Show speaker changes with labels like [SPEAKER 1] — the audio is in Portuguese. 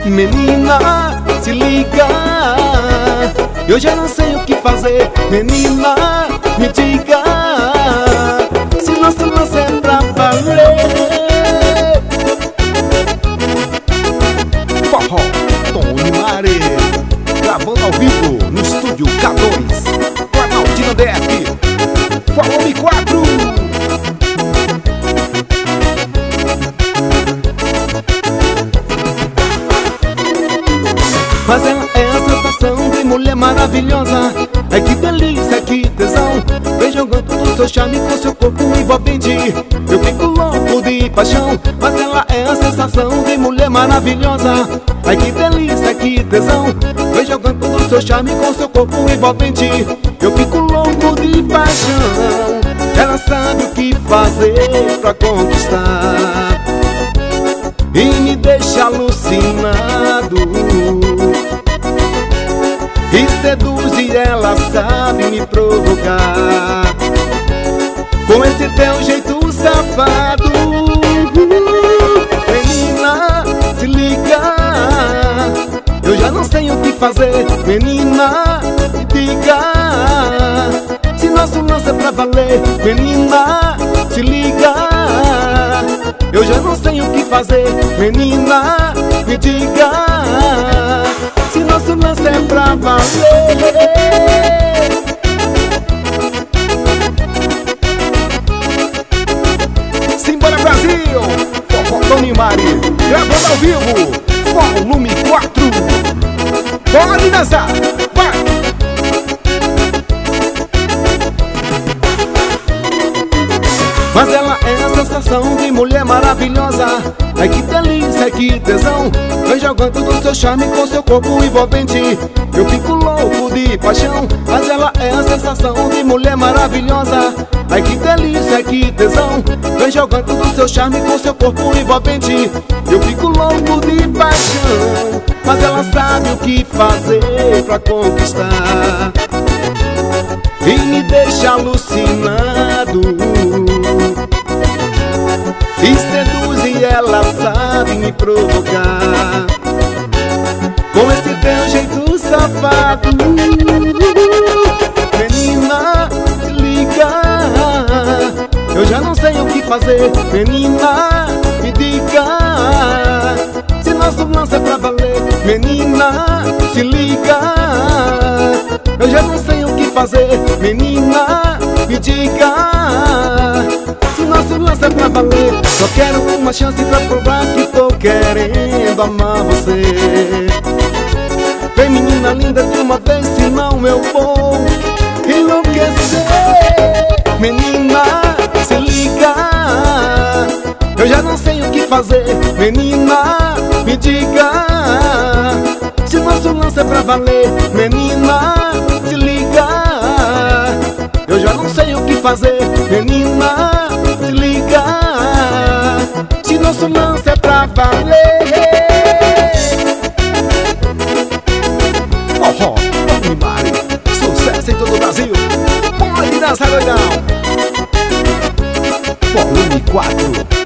[SPEAKER 1] Menina, se liga, eu já não sei o que fazer. Menina, me diga se nosso lance é pra valer.
[SPEAKER 2] Forró, Tony Mari, gravando ao vivo no estúdio K2, Planaltina DF, volume 4.
[SPEAKER 1] Mas ela é a sensação de mulher maravilhosa. É que delícia, que tesão. Vem jogando todo o seu charme com seu corpo envolvente. Eu fico louco de paixão. Mas ela é a sensação de mulher maravilhosa. É que delícia, que tesão. Vem jogando todo o seu charme com seu corpo envolvente. Eu fico louco de paixão. Ela sabe o que fazer pra conquistar e me deixa alucinado. E seduz e ela sabe me provocar com esse teu jeito safado. Menina, se liga, eu já não sei o que fazer. Menina, me diga se nosso lance é pra valer. Menina, se liga, eu já não sei o que fazer. Menina, me diga se nosso lance é pra valer.
[SPEAKER 2] Simbora Brasil, Forró Tony Mari, gravando ao vivo, volume 4. Pode dançar, vai!
[SPEAKER 1] Mas ela é a sensação de mulher maravilhosa. Ai que delícia, que tesão. Vem jogando do seu charme com seu corpo envolvente. Eu fico louco de paixão. Mas ela é a sensação de mulher maravilhosa. Ai que delícia, que tesão. Vem jogando do seu charme com seu corpo envolvente. Eu fico louco de paixão. Mas ela sabe o que fazer pra conquistar e me deixa alucinado. E seduz e ela sabe me provocar com esse teu jeito safado. Menina, se liga, eu já não sei o que fazer. Menina, me diga se nosso lance é pra valer. Menina, se liga, eu já não sei o que fazer. Menina, me diga se nosso lance é pra valer. Só quero uma chance pra provar que tô querendo amar você. Vem menina linda de uma vez, senão eu vou enlouquecer. Menina, se liga, eu já não sei o que fazer. Menina, me diga se nosso lance é pra valer. Menina, se liga, eu já não sei o que fazer. Menina, se liga, se nosso lance é pra valer.
[SPEAKER 2] Forró Tony Mari, sucesso em todo o Brasil. Pode dançar, doidão. Volume 4.